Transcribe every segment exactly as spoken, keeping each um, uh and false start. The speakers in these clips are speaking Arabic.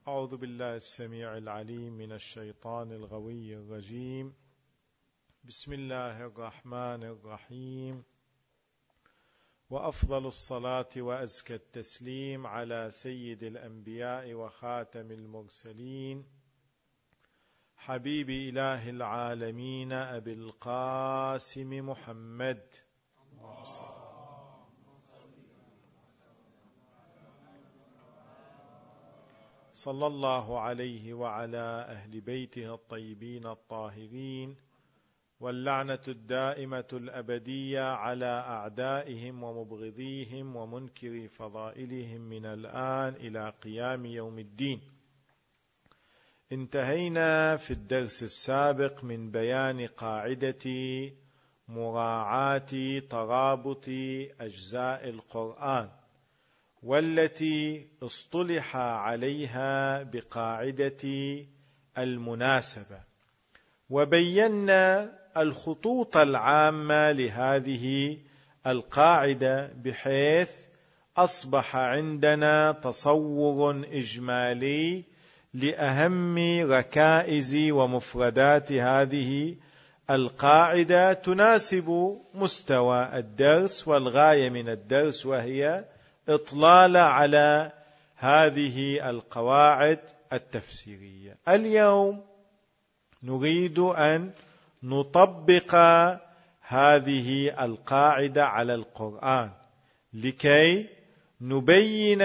أعوذ بالله السميع العليم من الشيطان الغوي الرجيم. بسم الله الرحمن الرحيم، وأفضل الصلاة وأزكى التسليم على سيد الأنبياء وخاتم المرسلين حبيب إله العالمين أبي القاسم محمد صلى الله عليه وعلى أهل بيته الطيبين الطاهرين، واللعنة الدائمة الأبدية على أعدائهم ومبغضيهم ومنكري فضائلهم من الآن إلى قيام يوم الدين. انتهينا في الدرس السابق من بيان قاعدة مراعاة ترابط أجزاء القرآن، والتي اصطلح عليها بقاعدة المناسبة، وبينا الخطوط العامة لهذه القاعدة، بحيث أصبح عندنا تصور إجمالي لأهم ركائز ومفردات هذه القاعدة تناسب مستوى الدرس والغاية من الدرس، وهي إطلال على هذه القواعد التفسيرية. اليوم نريد أن نطبق هذه القاعدة على القرآن لكي نبين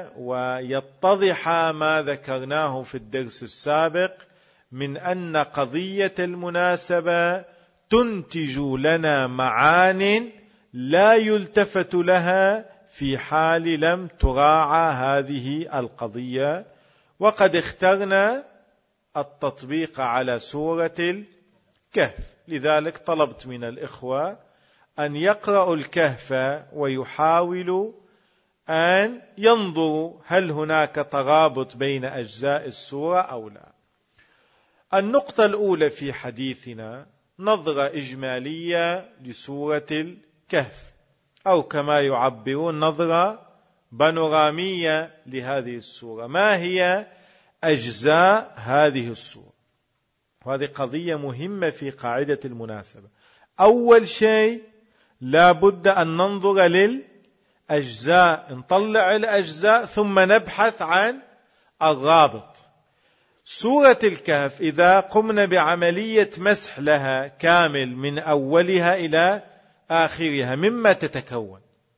ويتضح ما ذكرناه في الدرس السابق من أن قضية المناسبة تنتج لنا معان لا يلتفت لها في حال لم تراعى هذه القضية. وقد اخترنا التطبيق على سورة الكهف، لذلك طلبت من الإخوة أن يقرأوا الكهف ويحاولوا أن ينظروا هل هناك ترابط بين أجزاء السورة أو لا. النقطة الأولى في حديثنا نظرة إجمالية لسورة الكهف، أو كما يعبرون نظرة بانورامية لهذه السورة. ما هي أجزاء هذه السورة؟ وهذه قضية مهمة في قاعدة المناسبة. أول شيء لا بد أن ننظر للأجزاء، نطلع الأجزاء ثم نبحث عن الرابط. سورة الكهف إذا قمنا بعملية مسح لها كامل من أولها إلى آخرها مما تتكون،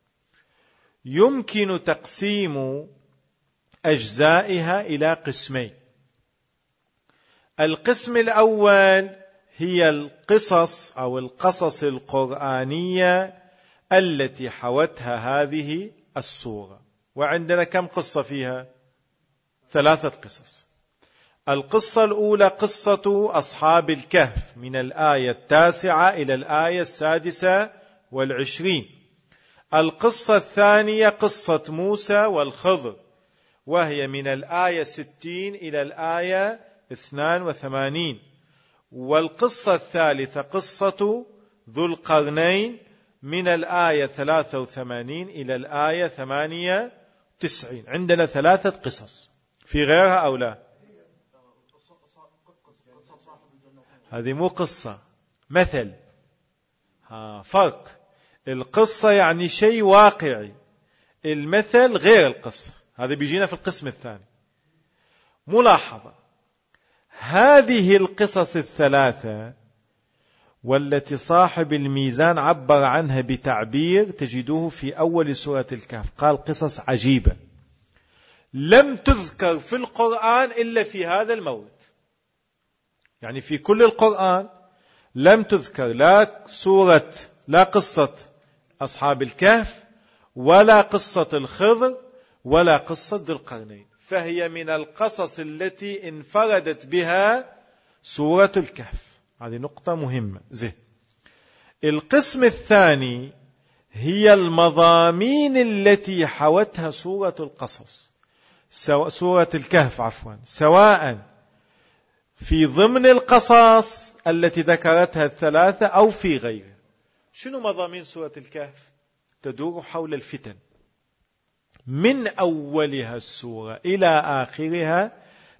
يمكن تقسيم أجزائها إلى قسمين. القسم الأول هي القصص أو القصص القرآنية التي حوتها هذه السورة، وعندنا كم قصة فيها؟ ثلاثة قصص. القصة الأولى قصة أصحاب الكهف من الآية التاسعة إلى الآية السادسة والعشرين. القصة الثانية قصة موسى والخضر، وهي من الآية ستين إلى الآية اثنان وثمانين. والقصة الثالثة قصة ذو القرنين من الآية ثلاثة وثمانين إلى الآية ثمانية وتسعين. عندنا ثلاثة قصص، في غيرها أو لا؟ هذه مو قصة، مثل. ها فرق. القصة يعني شيء واقعي، المثل غير القصة. هذا بيجينا في القسم الثاني. ملاحظة، هذه القصص الثلاثة والتي صاحب الميزان عبر عنها بتعبير تجدوه في أول سورة الكهف، قال قصص عجيبة لم تذكر في القرآن إلا في هذا المورد. يعني في كل القرآن لم تذكر لا سورة لا قصة أصحاب الكهف ولا قصة الخضر ولا قصة ذي القرنين، فهي من القصص التي انفردت بها سورة الكهف. هذه نقطة مهمة. زين. القسم الثاني هي المضامين التي حوتها سورة القصص، سورة الكهف عفوا، سواء في ضمن القصص التي ذكرتها الثلاثة أو في غيرها. شنو مضامين سورة الكهف؟ تدور حول الفتن من أولها السورة إلى آخرها،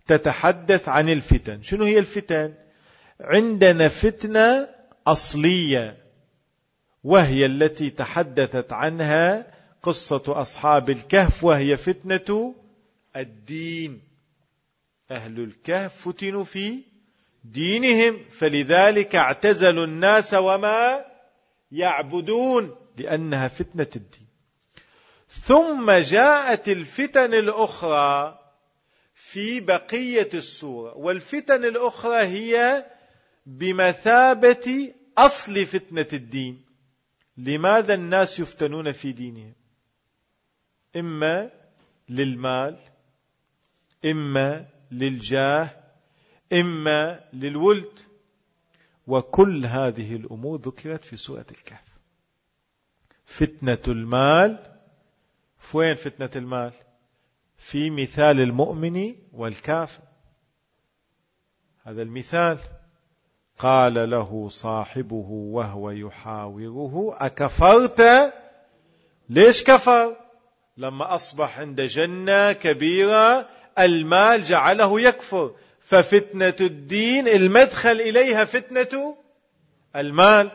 تتحدث عن الفتن. شنو هي الفتن؟ عندنا فتنة أصلية وهي التي تحدثت عنها قصة أصحاب الكهف، وهي فتنة الدين. أهل الكهف فتنوا في دينهم، فلذلك اعتزلوا الناس وما يعبدون، لأنها فتنة الدين. ثم جاءت الفتن الأخرى في بقية السورة، والفتن الأخرى هي بمثابة أصل فتنة الدين. لماذا الناس يفتنون في دينهم؟ إما للمال، إما للجاه، إما للولد، وكل هذه الأمور ذكرت في سورة الكهف. فتنة المال، فوين فتنة المال؟ في مثال المؤمن والكافر. هذا المثال قال له صاحبه وهو يحاوره أكفرت؟ ليش كفر؟ لما أصبح عند جنة كبيرة المال جعله يكفر، ففتنة الدين المدخل إليها فتنة المال.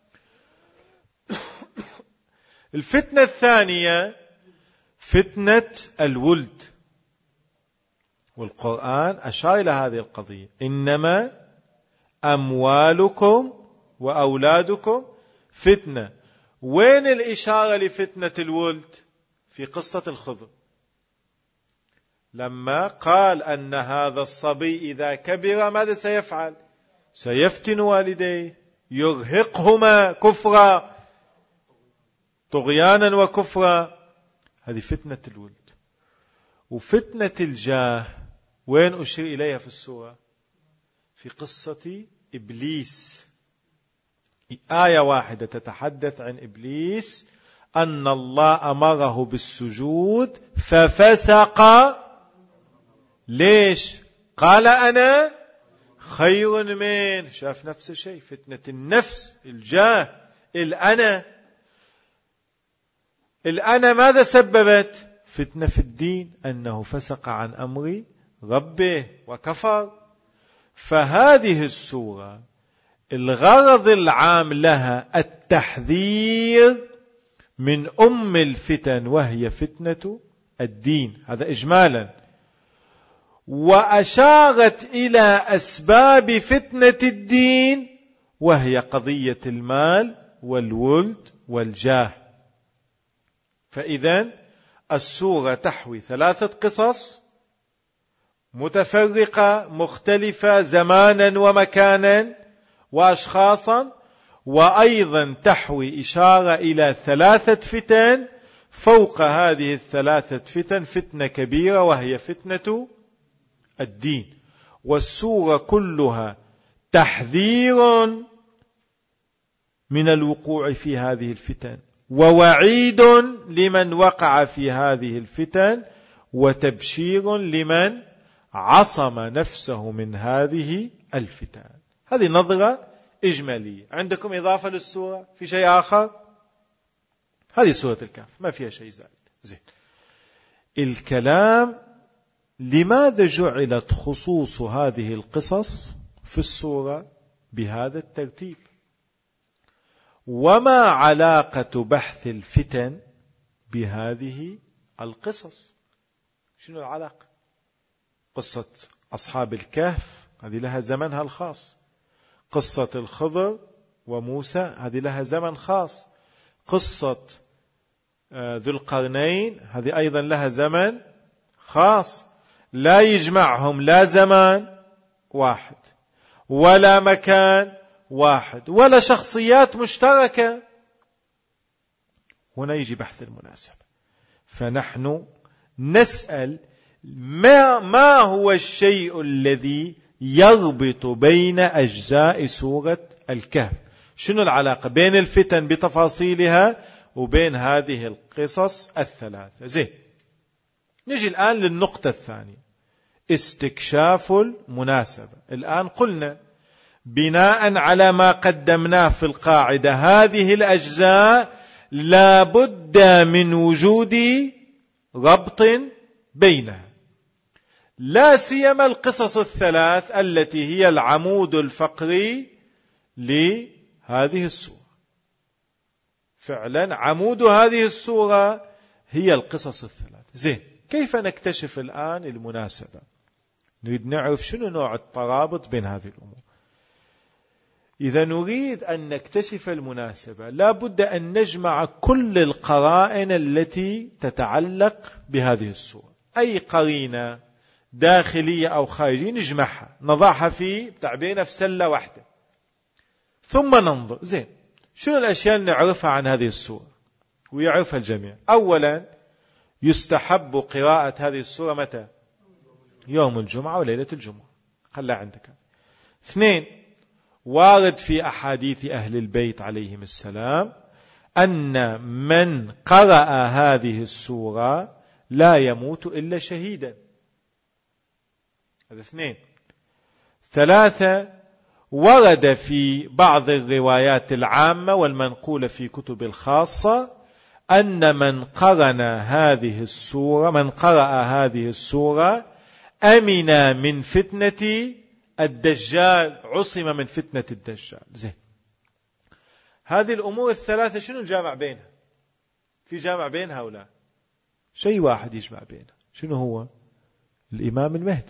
الفتنة الثانية فتنة الولد، والقرآن أشار إلى هذه القضية: إنما أموالكم وأولادكم فتنة. وين الإشارة لفتنة الولد؟ في قصة الخضر، لما قال أن هذا الصبي إذا كبر ماذا سيفعل؟ سيفتن والديه، يرهقهما كفرا، طغيانا وكفرا. هذه فتنة الولد. وفتنة الجاه وين أشير إليها في السورة؟ في قصة إبليس، آية واحدة تتحدث عن إبليس، أن الله أمره بالسجود ففسق. ليش؟ قال أنا خير من، شاف نفس الشيء، فتنة النفس، الجاه، الأنا. الأنا ماذا سببت؟ فتنة في الدين، أنه فسق عن أمر ربه وكفر. فهذه السورة الغرض العام لها التحذير من أم الفتن، وهي فتنة الدين، هذا إجمالا. وأشارت إلى أسباب فتنة الدين، وهي قضية المال والولد والجاه. فإذن السورة تحوي ثلاثة قصص متفرقة مختلفة زمانا ومكانا وأشخاصا، وأيضا تحوي إشارة إلى ثلاثة فتن. فوق هذه الثلاثة فتن فتنة كبيرة وهي فتنة الدين. والسورة كلها تحذير من الوقوع في هذه الفتن، ووعيد لمن وقع في هذه الفتن، وتبشير لمن عصم نفسه من هذه الفتن. هذه نظرة إجمالية. عندكم إضافة للسورة في شيء آخر؟ هذه سورة الكهف ما فيها شيء زائد. زين. الكلام لماذا جعلت خصوص هذه القصص في السورة بهذا الترتيب؟ وما علاقة بحث الفتن بهذه القصص؟ شنو العلاقة؟ قصة أصحاب الكهف هذه لها زمنها الخاص، قصة الخضر وموسى هذه لها زمن خاص، قصة ذو القرنين هذه أيضا لها زمن خاص. لا يجمعهم لا زمان واحد ولا مكان واحد ولا شخصيات مشتركة. هنا يجي بحث المناسبة. فنحن نسأل ما, ما هو الشيء الذي يربط بين أجزاء سورة الكهف؟ شنو العلاقة بين الفتن بتفاصيلها وبين هذه القصص الثلاثة؟ زين، نجي الآن للنقطة الثانية، استكشاف المناسبة. الآن قلنا بناء على ما قدمناه في القاعدة هذه الأجزاء لا بد من وجود ربط بينها. لا سيما القصص الثلاث التي هي العمود الفقري لهذه السورة. فعلا عمود هذه السورة هي القصص الثلاث. زين، كيف نكتشف الآن المناسبة؟ نريد نعرف شنو نوع الترابط بين هذه الأمور. إذا نريد أن نكتشف المناسبة لا بد أن نجمع كل القرائن التي تتعلق بهذه السورة. أي قرينة داخلية أو خارجية نجمعها، نضعها في تعبينا في سلة واحدة، ثم ننظر زين شنو الأشياء اللي نعرفها عن هذه السورة ويعرفها الجميع. أولا، يستحب قراءة هذه السورة متى؟ يوم الجمعة وليلة الجمعة، خلها عندك. اثنين، وارد في أحاديث أهل البيت عليهم السلام أن من قرأ هذه السورة لا يموت إلا شهيدا. هذا اثنين. ثلاثة، ورد في بعض الروايات العامة والمنقولة في كتب الخاصة أن من قرن هذه السورة من قرأ هذه السورة أمن من فتنة الدجال، عصم من فتنة الدجال. زين، هذه الأمور الثلاثة شنو الجامع بينها؟ في جامع بينها ولا شيء واحد يجمع بينها؟ شنو هو؟ الإمام المهدي.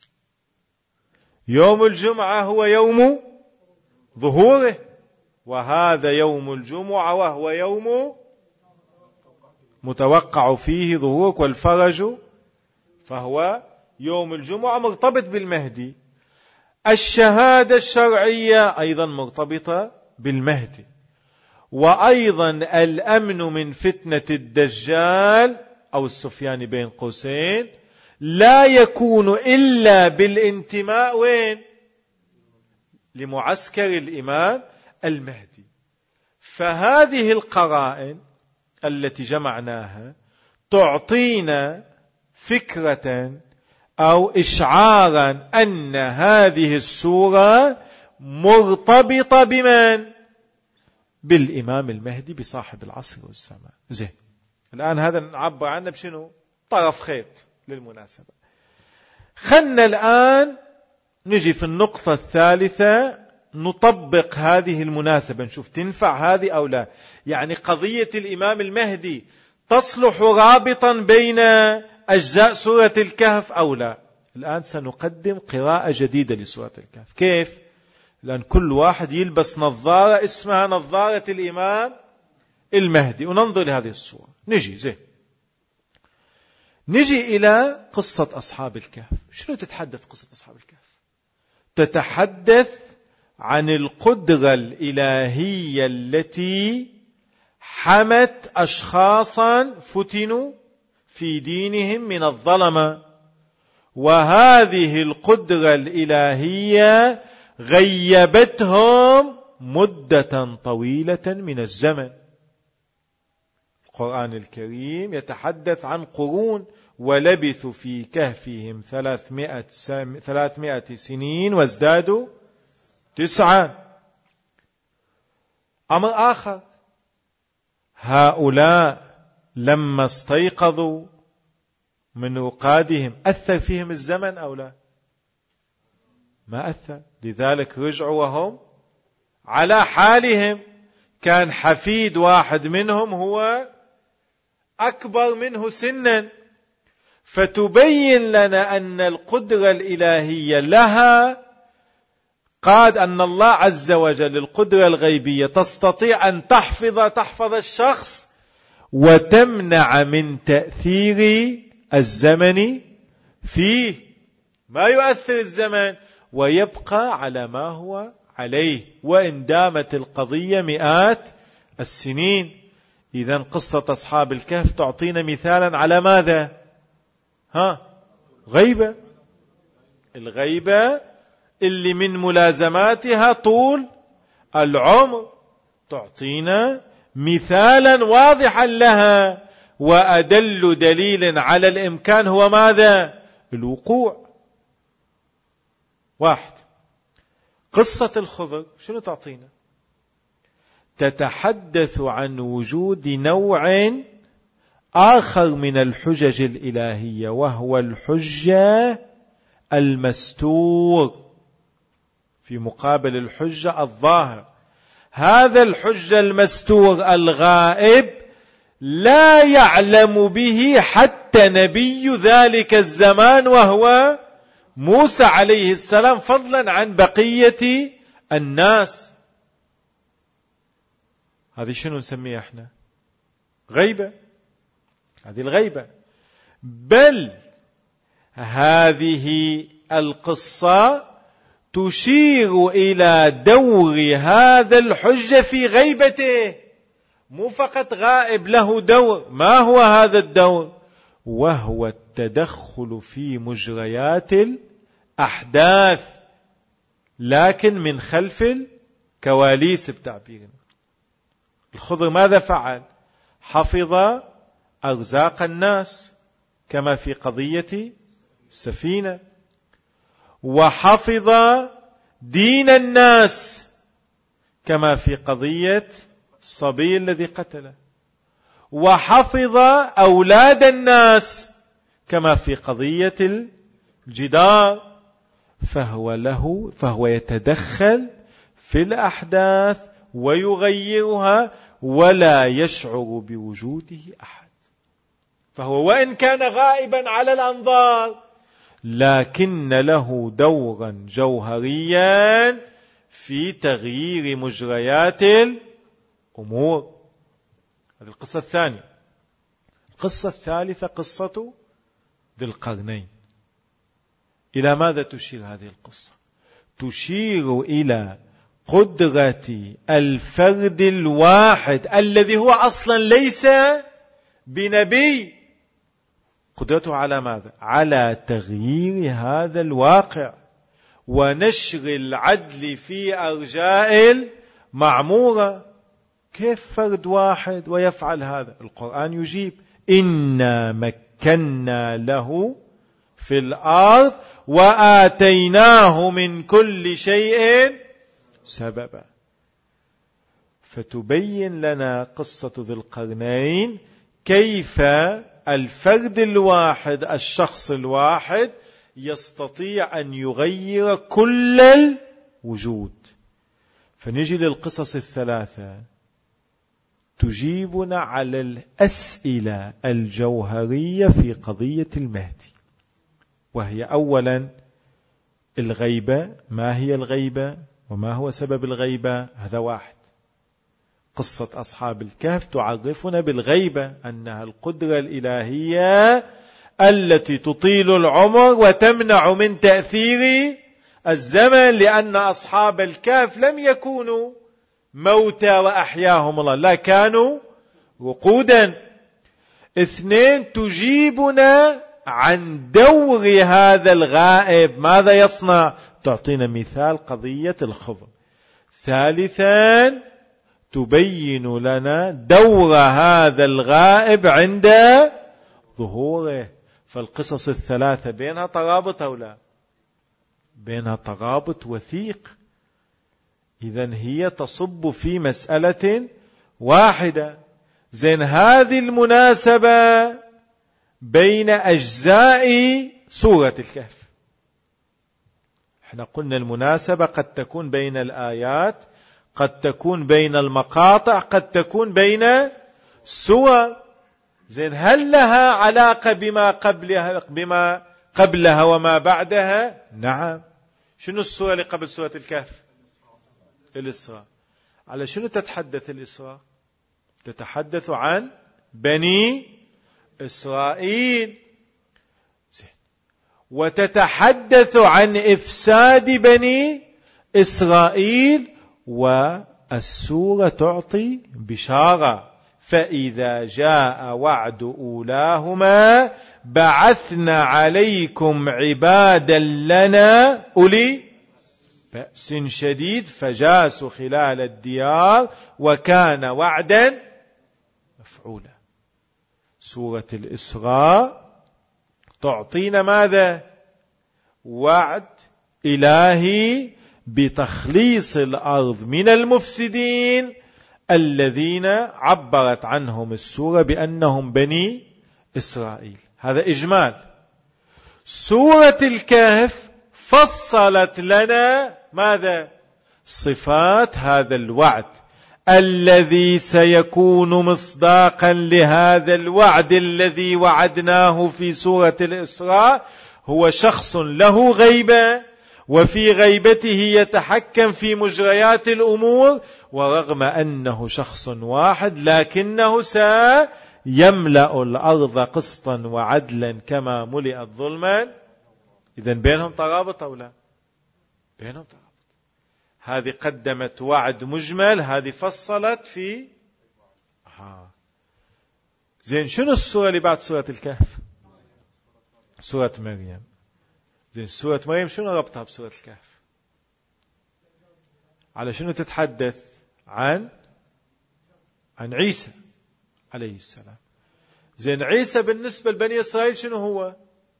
يوم الجمعة هو يوم ظهوره، وهذا يوم الجمعة وهو يوم متوقع فيه ظهورك والفرج، فهو يوم الجمعة مرتبط بالمهدي. الشهادة الشرعية أيضا مرتبطة بالمهدي، وأيضا الأمن من فتنة الدجال أو السفيان بين قوسين لا يكون إلا بالانتماء وين؟ لمعسكر الإمام المهدي. فهذه القرائن التي جمعناها تعطينا فكرة أو إشعارا أن هذه السورة مرتبطة بمن؟ بالإمام المهدي بصاحب العصر والزمان. زين، الآن هذا نعبر عنه بشنو؟ طرف خيط للمناسبة. خلنا الآن نجي في النقطة الثالثة نطبق هذه المناسبة، نشوف تنفع هذه أو لا. يعني قضية الإمام المهدي تصلح رابطا بين أجزاء سورة الكهف أو لا. الآن سنقدم قراءة جديدة لسورة الكهف. كيف؟ لأن كل واحد يلبس نظارة اسمها نظارة الإمام المهدي، وننظر لهذه الصورة. نجي زين نجي إلى قصة أصحاب الكهف. شنو تتحدث قصة أصحاب الكهف؟ تتحدث عن القدرة الإلهية التي حمت أشخاصا فتنوا في دينهم من الظلمة، وهذه القدرة الإلهية غيبتهم مدة طويلة من الزمن. القرآن الكريم يتحدث عن قرون، ولبثوا في كهفهم ثلاثمائة, سم... ثلاثمائة سنين وازدادوا تسعة. أمر آخر، هؤلاء لما استيقظوا من رقادهم أثر فيهم الزمن أو لا؟ ما أثر، لذلك رجعوا وهم على حالهم. كان حفيد واحد منهم هو أكبر منه سنا، فتبين لنا أن القدرة الإلهية لها قاد أن الله عز وجل القدرة الغيبية تستطيع أن تحفظ تحفظ الشخص وتمنع من تأثير الزمن فيه، ما يؤثر الزمن ويبقى على ما هو عليه، وإن دامت القضية مئات السنين. إذن قصة أصحاب الكهف تعطينا مثالا على ماذا؟ ها غيبة. الغيبة اللي من ملازماتها طول العمر تعطينا مثالا واضحا لها، وأدل دليل على الإمكان هو ماذا؟ الوقوع. واحد، قصة الخضر شنو تعطينا؟ تتحدث عن وجود نوع آخر من الحجج الإلهية، وهو الحجة المستور في مقابل الحجة الظاهر. هذا الحجة المستور الغائب لا يعلم به حتى نبي ذلك الزمان وهو موسى عليه السلام، فضلا عن بقية الناس. هذه شنو نسميها احنا؟ غيبة. هذه الغيبة. بل هذه القصة تشير إلى دور هذا الحجة في غيبته، مو فقط غائب، له دور. ما هو هذا الدور؟ وهو التدخل في مجريات الأحداث، لكن من خلف الكواليس بتعبيرنا. الخضر ماذا فعل؟ حفظ أرزاق الناس كما في قضية السفينة، وحفظ دين الناس كما في قضية الصبي الذي قتله، وحفظ أولاد الناس كما في قضية الجدار. فهو له فهو يتدخل في الأحداث ويغيرها ولا يشعر بوجوده أحد. فهو وإن كان غائبا على الأنظار لكن له دورا جوهريا في تغيير مجريات الأمور. هذه القصة الثانية. القصة الثالثة قصة ذي القرنين. إلى ماذا تشير هذه القصة؟ تشير إلى قدرة الفرد الواحد الذي هو أصلا ليس بنبي، قدرته على ماذا؟ على تغيير هذا الواقع ونشر العدل في أرجاء المعمورة. كيف فرد واحد ويفعل هذا؟ القرآن يجيب: إنا مكنا له في الأرض وآتيناه من كل شيء سببا. فتبين لنا قصة ذي القرنين كيف الفرد الواحد، الشخص الواحد، يستطيع أن يغير كل الوجود. فنجي للقصص الثلاثة تجيبنا على الأسئلة الجوهرية في قضية المهدي، وهي أولا الغيبة. ما هي الغيبة وما هو سبب الغيبة؟ هذا واحد. قصة أصحاب الكهف تعرفنا بالغيبة، أنها القدرة الإلهية التي تطيل العمر وتمنع من تأثير الزمن، لأن أصحاب الكهف لم يكونوا موتى وأحياهم الله، لا كانوا وقودا. اثنين، تجيبنا عن دور هذا الغائب، ماذا يصنع؟ تعطينا مثال قضية الخضر. ثالثا، تبين لنا دور هذا الغائب عند ظهوره. فالقصص الثلاثة بينها ترابط أو لا؟ بينها ترابط وثيق. إذن هي تصب في مسألة واحدة. زين، هذه المناسبة بين أجزاء سورة الكهف. احنا قلنا المناسبة قد تكون بين الآيات، قد تكون بين المقاطع، قد تكون بين السور. زين، هل لها علاقة بما قبلها بما قبلها وما بعدها؟ نعم. شنو السورة اللي قبل سورة الكهف؟ الإسراء. على شنو تتحدث الإسراء؟ تتحدث عن بني إسرائيل، وتتحدث عن إفساد بني إسرائيل. والسورة تعطي بشارة: فإذا جاء وعد أولاهما بعثنا عليكم عبادا لنا أولي بأس شديد فجاسوا خلال الديار وكان وعدا مفعولا. سورة الإسراء تعطينا ماذا؟ وعد إلهي بتخليص الأرض من المفسدين الذين عبرت عنهم السورة بأنهم بني إسرائيل. هذا إجمال. سورة الكهف فصلت لنا ماذا؟ صفات هذا الوعد الذي سيكون مصداقا لهذا الوعد الذي وعدناه في سورة الإسراء. هو شخص له غيبة، وفي غيبته يتحكم في مجريات الأمور، ورغم أنه شخص واحد لكنه سيملأ الأرض قسطا وعدلا كما ملئت ظلما. إذن بينهم ترابط أو لا؟ بينهم ترابط. هذه قدمت وعد مجمل، هذه فصلت في ها. زين، شنو السورة اللي بعد سورة الكهف؟ سورة مريم. زين، سورة مريم شنو ربطها بسورة الكهف؟ على شنو تتحدث؟ عن عن عيسى عليه السلام. زين، عيسى بالنسبة لبني إسرائيل شنو هو؟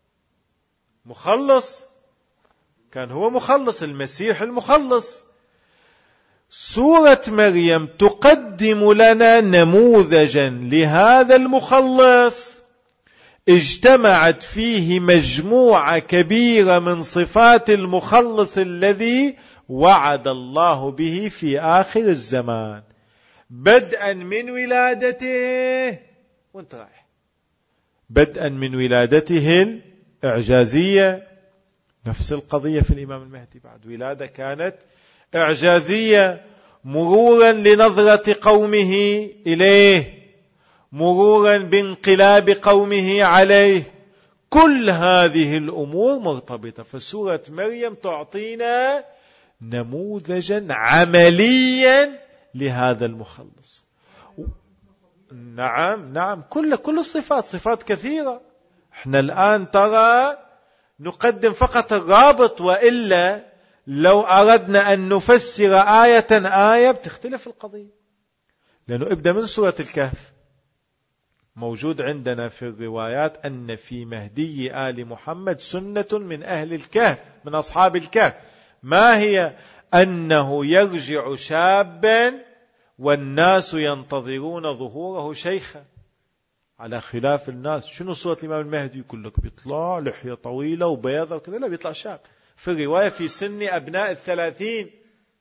مخلص، كان هو مخلص، المسيح المخلص. سورة مريم تقدم لنا نموذجا لهذا المخلص اجتمعت فيه مجموعة كبيرة من صفات المخلص الذي وعد الله به في آخر الزمان، بدءا من ولادته وانت رايح، بدءا من ولادته الإعجازية، نفس القضية في الإمام المهدي، بعد ولادة كانت إعجازية، مرورا لنظرة قومه إليه، مرورا بانقلاب قومه عليه، كل هذه الأمور مرتبطة. فسورة مريم تعطينا نموذجا عمليا لهذا المخلص. نعم نعم، كل كل الصفات، صفات كثيرة. احنا الآن ترى نقدم فقط الرابط، وإلا لو أردنا أن نفسر آية آية بتختلف القضية. لأنه ابدأ من سورة الكهف، موجود عندنا في الروايات أن في مهدي آل محمد سنة من أهل الكهف، من أصحاب الكهف. ما هي؟ أنه يرجع شابا والناس ينتظرون ظهوره شيخا، على خلاف الناس. شنو صورة الإمام المهدي؟ يقول لك بيطلع لحية طويلة وبيضة وكذا، لا، بيطلع شاب. في الرواية في سن أبناء الثلاثين.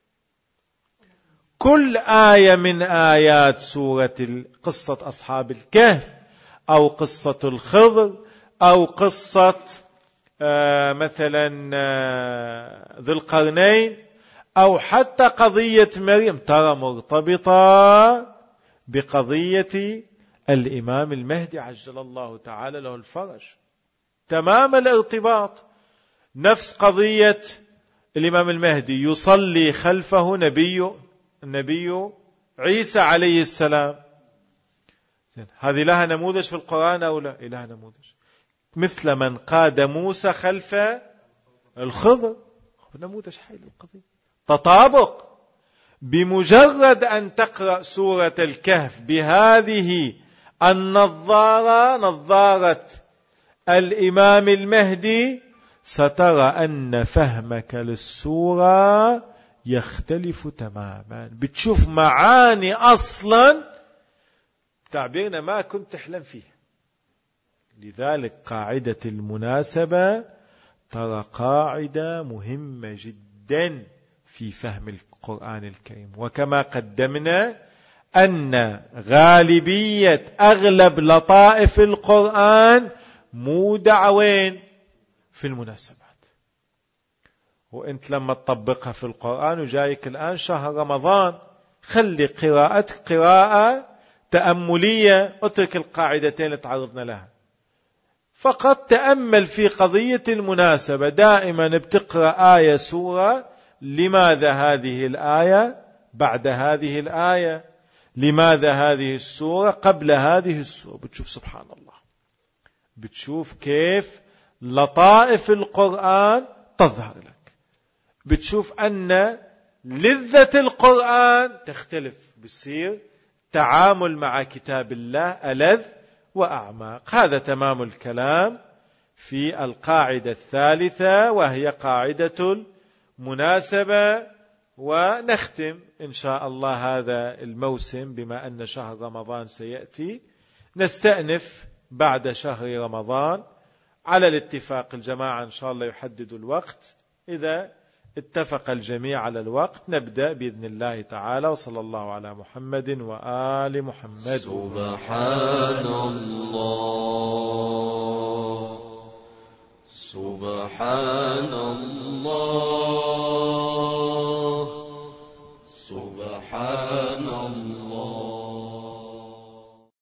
كل آية من آيات سورة قصة أصحاب الكهف، أو قصة الخضر، أو قصة آه مثلا آه ذو القرنين، أو حتى قضية مريم، ترى مرتبطة بقضية الإمام المهدي عجل الله تعالى له الفرج، تمام الارتباط. نفس قضية الإمام المهدي، يصلي خلفه نبي النبي عيسى عليه السلام. هذه لها نموذج في القرآن أو لا؟ لها نموذج، مثل من قاد موسى خلف الخضر، نموذج حي للقضية، تطابق. بمجرد أن تقرأ سورة الكهف بهذه النظارة، نظارة الإمام المهدي، سترى أن فهمك للسورة يختلف تماما. بتشوف معاني أصلا تعبيرنا ما كنت تحلم فيها. لذلك قاعدة المناسبة ترى قاعدة مهمة جدا في فهم القرآن الكريم. وكما قدمنا أن غالبية أغلب لطائف القرآن مودعة وين؟ في المناسبات. وانت لما تطبقها في القرآن، وجايك الآن شهر رمضان، خلي قراءتك قراءة تأملية، اترك القاعدتين اللي تعرضنا لها، فقط تأمل في قضية المناسبة. دائما بتقرأ آية سورة، لماذا هذه الآية بعد هذه الآية؟ لماذا هذه السورة قبل هذه السورة؟ بتشوف سبحان الله، بتشوف كيف لطائف القرآن تظهر لك، بتشوف أن لذة القرآن تختلف، بصير تعامل مع كتاب الله ألذ وأعماق. هذا تمام الكلام في القاعدة الثالثة، وهي قاعدة المناسبة. ونختم إن شاء الله هذا الموسم، بما أن شهر رمضان سيأتي، نستأنف بعد شهر رمضان على الاتفاق. الجماعة إن شاء الله يحددوا الوقت إذا اتفق الجميع على الوقت نبدأ بإذن الله تعالى. وصلى الله على محمد وآل محمد. سبحان الله سبحان الله